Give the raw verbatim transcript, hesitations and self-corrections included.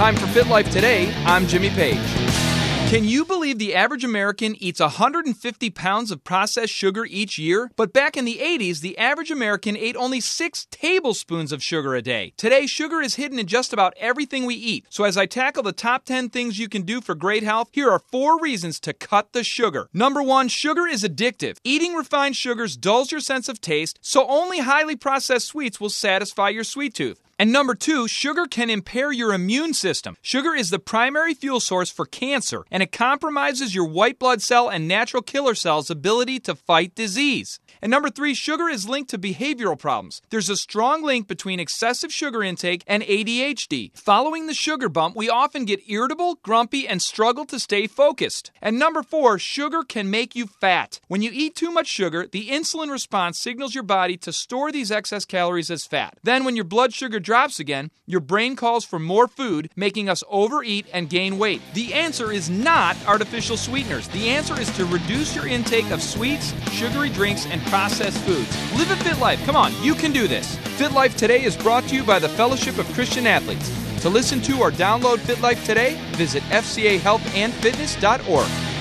Time for Fit Life Today. I'm Jimmy Page. Can you believe the average American eats one hundred fifty pounds of processed sugar each year? But back in the eighties, the average American ate only six tablespoons of sugar a day. Today, sugar is hidden in just about everything we eat. So as I tackle the top ten things you can do for great health, here are four reasons to cut the sugar. Number one, sugar is addictive. Eating refined sugars dulls your sense of taste, so only highly processed sweets will satisfy your sweet tooth. And number two, sugar can impair your immune system. Sugar is the primary fuel source for cancer, and it compromises your white blood cell and natural killer cells' ability to fight disease. And number three, sugar is linked to behavioral problems. There's a strong link between excessive sugar intake and A D H D. Following the sugar bump, we often get irritable, grumpy, and struggle to stay focused. And number four, sugar can make you fat. When you eat too much sugar, the insulin response signals your body to store these excess calories as fat. Then when your blood sugar drops again, your brain calls for more food, making us overeat and gain weight. The answer is not artificial sweeteners. The answer is to reduce your intake of sweets, sugary drinks, and processed foods. Live a fit life. Come on, you can do this. Fit Life Today is brought to you by the Fellowship of Christian Athletes. To listen to or download Fit Life Today, visit f c a health and fitness dot org.